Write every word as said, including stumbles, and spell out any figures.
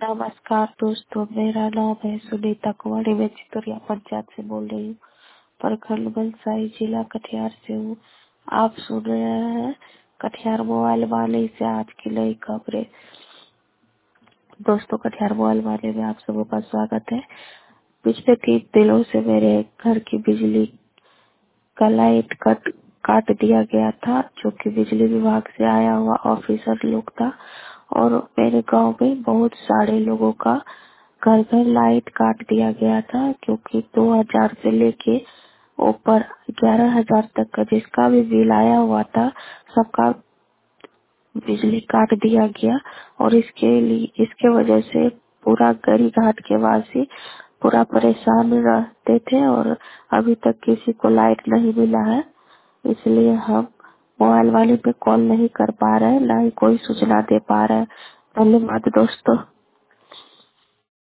नमस्कार दोस्तों, मेरा नाम है सुनीता कुमारी। मैं चितौरिया पंचायत से बोल रही हूँ। प्रखंड बलसाई, जिला कटिहार से हूँ। आप सुन रहे हैं कटिहार मोबाइल वाले से आज की नई खबरें। दोस्तों, कटिहार मोबाइल वाले में आप सबों का स्वागत है। पिछले तीन दिनों से मेरे घर की बिजली का लाइट कट काट दिया गया था, जो कि बिजली विभाग से आया हुआ ऑफिसर लोग था। और मेरे गांव में बहुत सारे लोगों का घर घर लाइट काट दिया गया था, क्योंकि दो हज़ार से लेके ऊपर ग्यारह हज़ार तक का जिसका भी बिल आया हुआ था, सबका बिजली काट दिया गया। और इसके लिए इसके वजह से पूरा गरी घाट के वासी पूरा परेशान रहते थे और अभी तक किसी को लाइट नहीं मिला है। इसलिए हम मोबाइल वाले पे कॉल नहीं कर पा रहे हैं, ना ही कोई सूचना दे पा रहे हैं। धन्यवाद दोस्तों।